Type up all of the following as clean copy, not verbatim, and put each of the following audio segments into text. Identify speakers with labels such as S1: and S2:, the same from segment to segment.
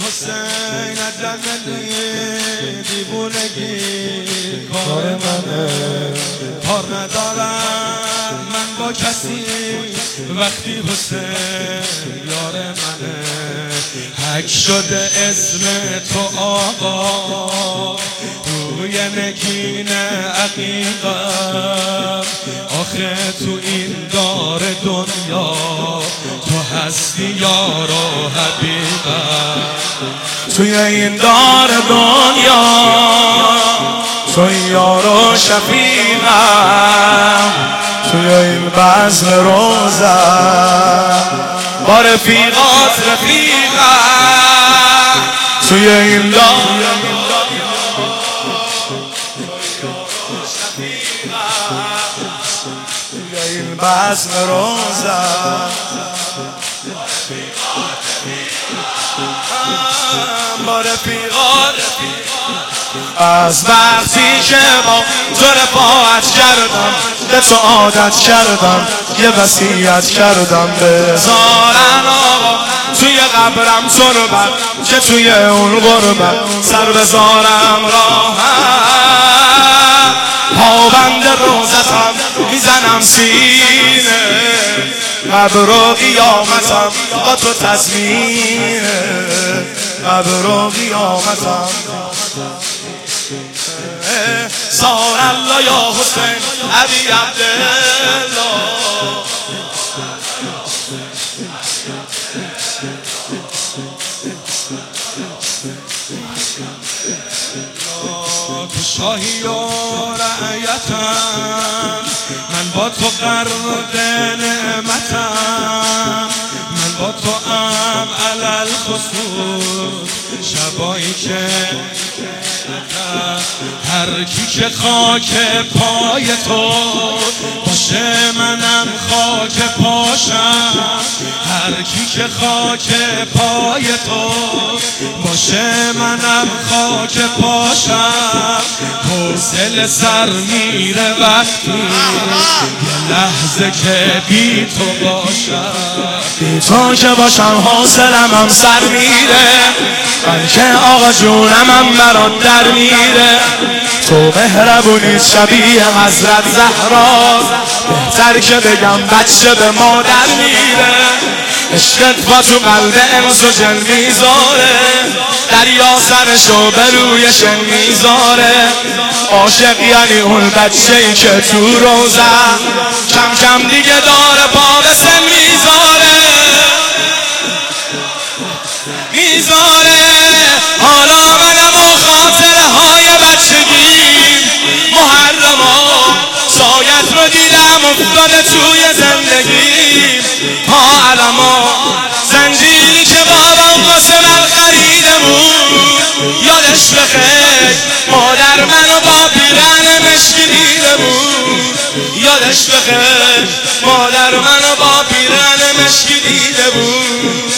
S1: حسین عجملی دیوونگی کار منه، کار ندارم من با کسی وقتی حسین یار منه. حک شده اسم تو آقا روی نگین عقیقم، آخه تو این دار دنیا تو هستی یار و حبیبم. توی این دار دنیا تو یار و شفیقم، توی این بزم روزم با رفیقات رفیقم. توی این دار توی این بزم روزم با رفیقات از وقتی که با تو رفاقت کردم به تو عادت کردم یه وصیت کردم بذارن آقا توی قبرم تربت که توی اون غربت سر بذارم راحت. پابند روزتم میزنم سینه قبر و قیامتم با تو تضمینه، قبر و قیامتم سار الله یا حسین ابی عبدالله. تو شاهی و رعیتم من با تو غرق نعمتم، من با تو ام علل خصوص شبایی که هر کی که خاک پای تو باشه منم خاک پاشم، هر کی که خاک پای تو باشه منم خاک پاشم. حوصله سر میره وقتی یه لحظه که بی تو باشم، بی تو که باشم حوصلم هم سر میره، بلکه آقا جونم هم برات در میره. تو مهربونی شبیه حضرت زهرا، بهتر که بگم بچه به مادر میره. عشقت با تو قلب انس و جن میذاره، دریا سرشو به روی شن میذاره. عاشق یعنی اون بچه‌ای که تو روزه کم کم دیگه داره پا به سن میذاره. حالا منم و خاطره های بچگی محرما سایت رو دیدم افتاده توی زندگی. پا علما زنجیری که بابام واسه من خریده بود، یادش بخیر مادر منو با پیرهن مشکی دیده بود، یادش بخیر مادر منو با پیرهن مشکی دیده بود.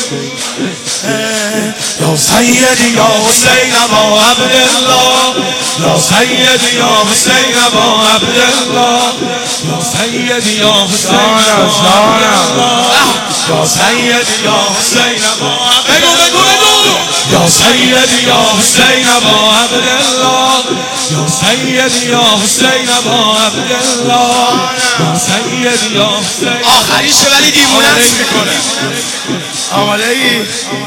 S1: یا سیدی یا حسین ابا عبدالله، یا سیدی یا حسین ابا عبدالله، یا سیدی یا حسین ابا عبدالله، یا سیدی یا حسین ابا عبدالله، یا سیدی یا حسین ابا عبدالله، یا سیدی یا حسین ابا عبدالله، یا سیدی یا حسین. آخریشه ولی دیوونت میکنه. آماده ای؟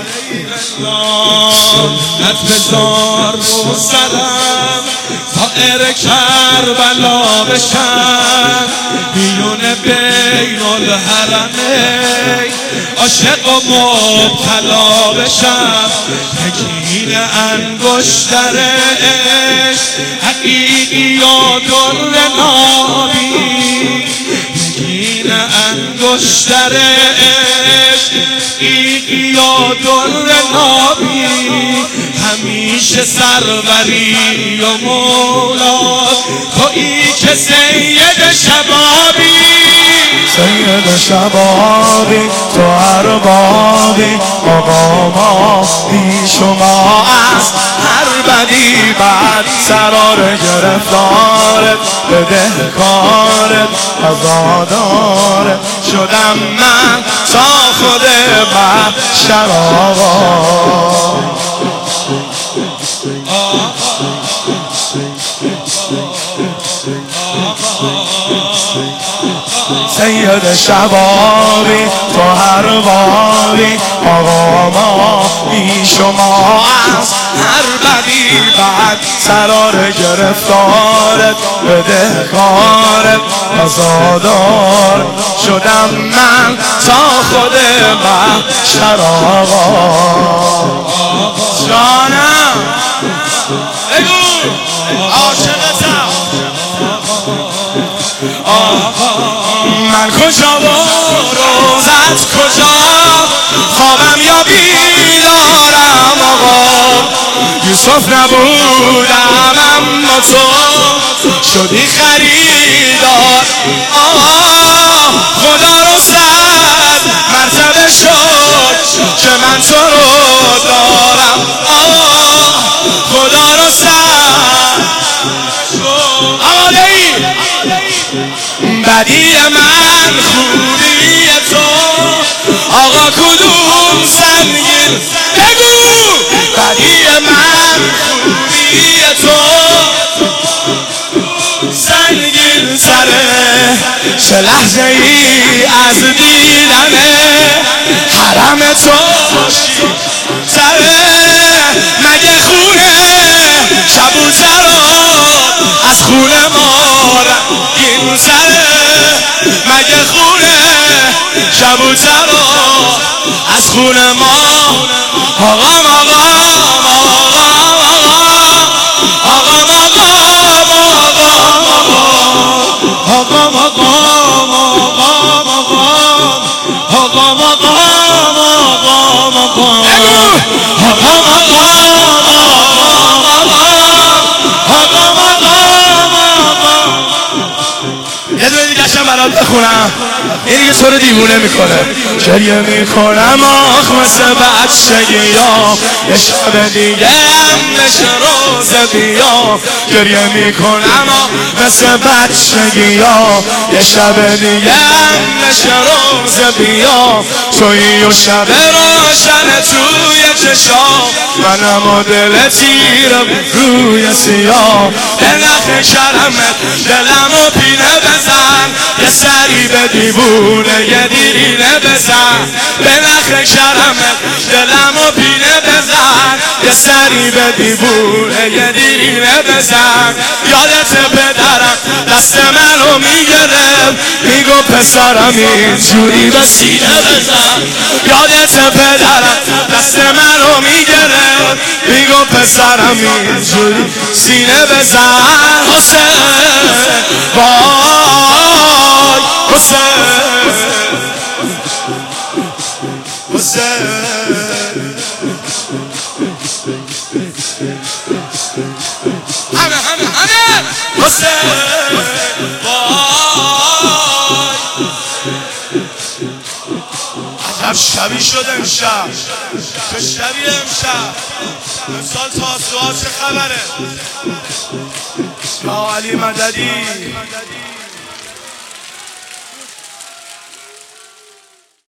S1: نت بزار رو سرم طائر کربلا بشم، میون بین الحرمین عاشق و مبتلا بشم. نگین انگشتر عشق حقیقی و در نابی، نگین انگشتر عشق حقیقی و در نابی. همیشه سروری و مولا تویی که سید شبابی، سید شبابی تو اربابی. آقا ما بی شما از هر بدی بد سرار گرفتارت بدهکارت عزادارت شدم من تا خود بحشر آقا. سید شبابی تو هر بابی آقا ما بی شما از هر بدی بعد سرار گرفتارت بده کارت ازادار شدم من تا خود محشر آقا جانم بگو عاشقتم من کجا و روزت کجا خوابم یا بیدارم آقا یوسف نبودم اما تو شدی خریدار خدا رو 100 مرتبه شد که من تو رو دارم خدا رو 100 آماده ای بدی من خوبی تو آقا کدوم سنگین بگو بدی من خوبی تو سنگین سره چه لحظه ای از دیدن حرم تو سره مگه خونه کبوترات از خونه ما رنگین سره مگه خونه کبوترات از خونه ما آقام آقام یه دونه دیگه شم برات بخونم این دیگه تو رو دیوونه میکنه گریه میکنم آخ مثل بچگی ها یه شب دیگه هم نشه روز بیا گریه میکنم آخ مثل بچگی ها یه شب دیگه هم نشه روز بیا توی و شب روشن توی چشا منم و دل تیره روی سیاه به نخ کرمت دلمو پینه بزن یه سری به دیوونه یه دیرینه بزن به نخ کرمت دلمو پینه بزن یه سری به دیوونه یه دیرینه بزن یادت پدرم دست منو میگرفت میگو پسرم اینجوری به سینه بزن یادت پدرم دست منو میگرفت میگو پسرم اینجوری سینه بزن حسین وای حسین حسین همه حسین عجب شبی شد امشب چه شبی امشب امسال تاسوعا چه خبره یا علی مددی